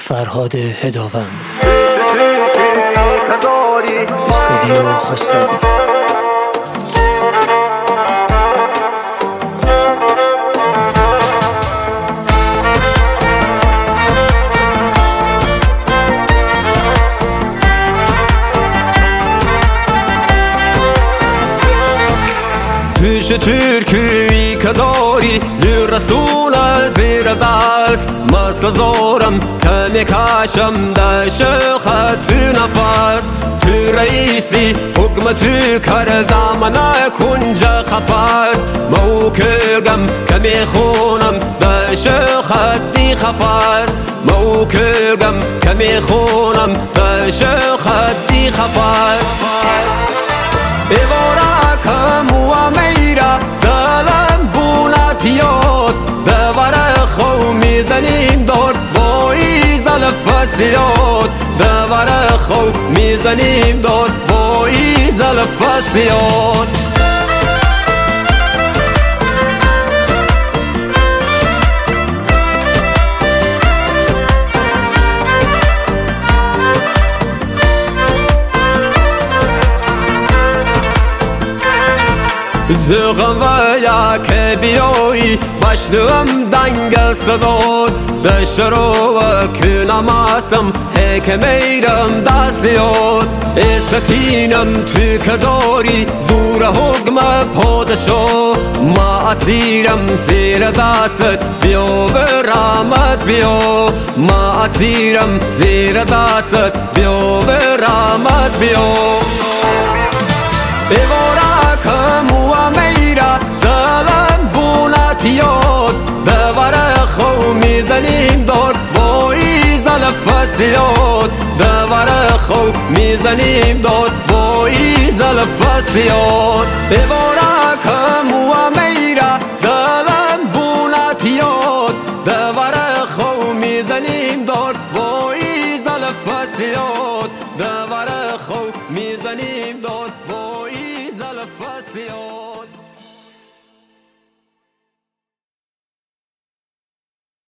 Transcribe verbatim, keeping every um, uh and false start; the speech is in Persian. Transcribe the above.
فرهاد هداوند. استودیو خسروی. پیش ترکی که داری لرسول زیر دست مثل زارم که میکشم دشت تو نفس تو رئیسی حکم تو کردم نکنج خفص موکگم که میخونم دشت خطی خفص موکگم که میخونم دشت خطی خفص ببارکم و میرا دلم بونتیاد دوار خو میزنیم دار با ایزل فسیاد دوار خو میزنیم دار با ایزل فسیاد زغم و یک بیایی بشتم دنگ صداد دشترو و کنماسم هک میرم دستیاد استینم تو که داری زور حکم پادشا ما اسیرم زیر دست بیا به رحمت بیا ما اسیرم زیر دست بیا به رحمت بیا ببارکم و میرا دلم بونتیاد دوار خو میزنیم دار با ایزل فسیاد دوار خو میزنیم دار با ایزل فسیاد ببارکم و میرا دلم بونتیاد دوار خو میزنیم دار با ایزل فسیاد دوار خو میزنیم دار با ایزل فسیاد